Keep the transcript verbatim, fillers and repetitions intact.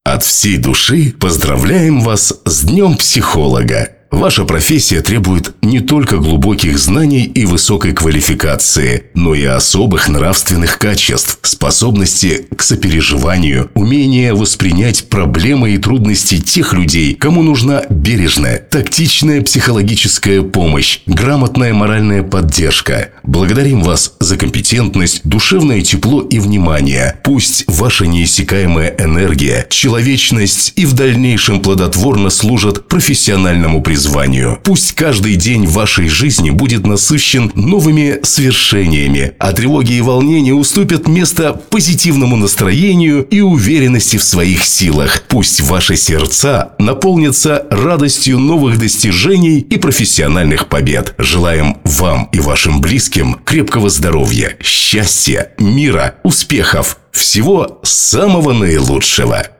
От всей души поздравляем вас с Днем психолога. Ваша профессия требует не только глубоких знаний и высокой квалификации, но и особых нравственных качеств, способности к сопереживанию, умения воспринять проблемы и трудности тех людей, кому нужна бережная, тактичная психологическая помощь, грамотная моральная поддержка. Благодарим вас за компетентность, душевное тепло и внимание. Пусть ваша неиссякаемая энергия, человечность и в дальнейшем плодотворно служат профессиональному призванию. Званию. Пусть каждый день вашей жизни будет насыщен новыми свершениями, а тревоги и волнения уступят место позитивному настроению и уверенности в своих силах. Пусть ваши сердца наполнятся радостью новых достижений и профессиональных побед. Желаем вам и вашим близким крепкого здоровья, счастья, мира, успехов, всего самого наилучшего.